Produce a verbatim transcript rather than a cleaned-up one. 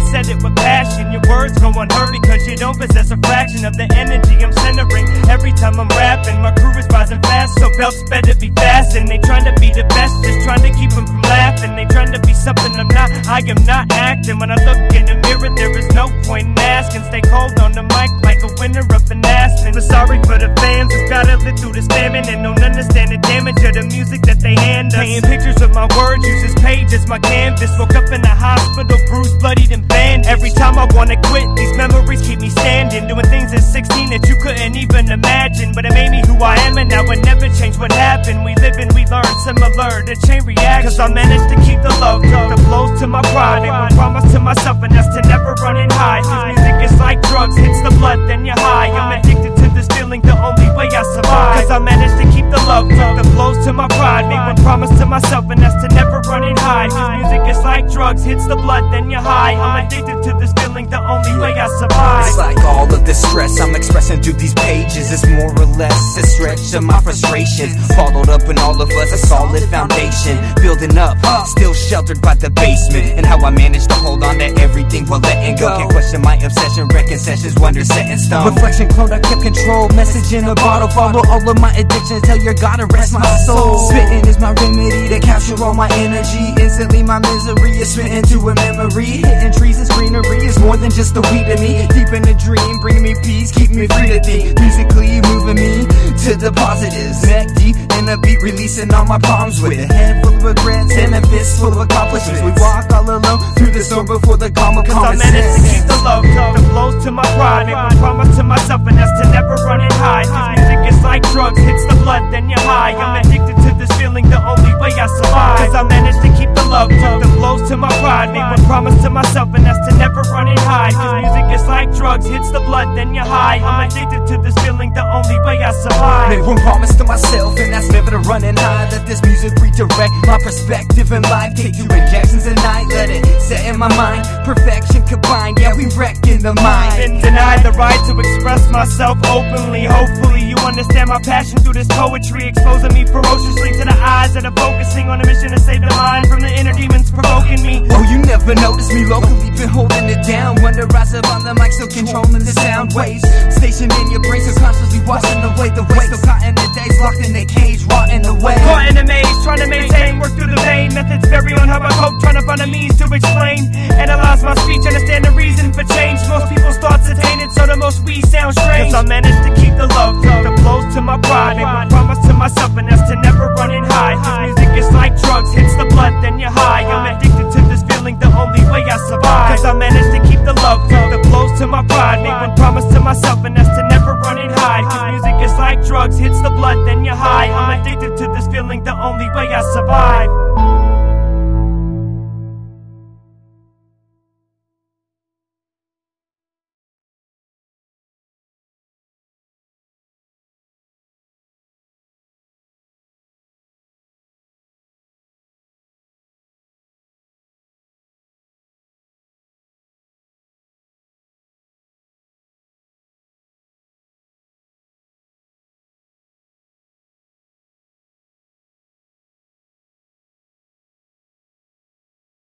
said it with passion. Your words go unheard because you don't possess a fraction of the energy I'm centering. Every time I'm rapping, my crew is rising fast, so belts better be fastened. They trying to be the best, just trying to keep them from laughing. They trying to be something I'm not, I am not acting. When I look in the mirror, there is no point in asking. Stay cold on the mic like a winner of an Aspen. But sorry for the fans who gotta live through this famine and don't understand the damage of the music that they hand us. Painting pictures of my words, use this page as my canvas. Woke up in the hospital, bruised, bloodied, and bandaged. Every time I wanna quit, these memories keep me standing. Doing things at sixteen that you couldn't even imagine. But it made me who I am, and now it never changed what happened. We live and we learn, similar to chain reaction. Cause I managed to keep the love, took the blows to my pride. Made one promise to myself, and that's to never run and hide. Cause music is like drugs, hits the blood, then you're high. I'm addicted to this feeling, the only way I survive. Cause I managed to keep the love, took the blows to my pride. Made one promise to myself, and that's to never run and hide. Cause music is like drugs, hits the blood, then you're high. I'm addicted to this feeling, the only way I survive. It's like all of the stress I'm expressing through these pages is more or less a stretch of my frustrations. Bottled up in all of us, a solid foundation. Building up, still sheltered by the basement. And how I managed to hold on to everything while letting go. Can't question my obsession, wrecking sessions, wonder set in stone. Reflection clone, I kept control, message in a bottle. Follow all of my addictions, tell your God to rest my soul. Spitting is my remedy to capture all my energy. Instantly my misery is spit into a memory. Hitting trees is greenery, is more than just the weed to me. Deep in a dream, bringing me peace, keep me free to think. Musically moving me to the positives. Neck deep in a beat, releasing all my palms with a head full of regrets and a fist full of accomplishments. We walk all alone through the storm before the calm of common sense. Cause I managed to keep the love, took the blows to my pride. Made one promise to myself, and that's to never run and hide. Cause music is like drugs, hits the blood, then you're high. I'm addicted to this feeling, the only way I survive. Cause I managed to keep the love, took the blows to my pride. Made one promise to myself, and that's to never run and hide. Cause music is like drugs, hits the blood, then you're high. I'm addicted to this feeling, the only way I survive. Made one promise to myself, and that's never to run and hide. Let this music redirect my perspective in life. Take two injections a night, let it set in my mind. Perfection combined, yeah, we wreck in the mind. Been denied the right to express myself openly. Hopefully you understand my passion through this poetry, exposing me ferociously to the eyes that are focusing on a mission to save the mind from the inner demons provoking me. Oh, you never noticed me locally, been holding it down. Wonder I survive the mic, still controlling the sound waves. Stationed in your brain, so consciously watching the way the waste. Still caught in the days, locked in the cage, rotting away. Caught in a maze, trying to maintain, work through the pain. Methods vary on how I cope, trying to find a means to explain. Analyze my speech, understand the reason for change. Most people's thoughts are tainted, so the most we sound strange. Cause I managed to keep the love, took the blows to my pride. Made one promise to myself, and that's to never run and hide. Cause music is like drugs, hits the blood, then you're high. I'm addicted to this feeling, the only way I survive. Cause I managed to keep the love, took the blows to my pride. Made one promise to myself, and that's to never run and hide. Cause music is like drugs, hits the blood, then you're high. I'm addicted to this feeling, the only way I survive.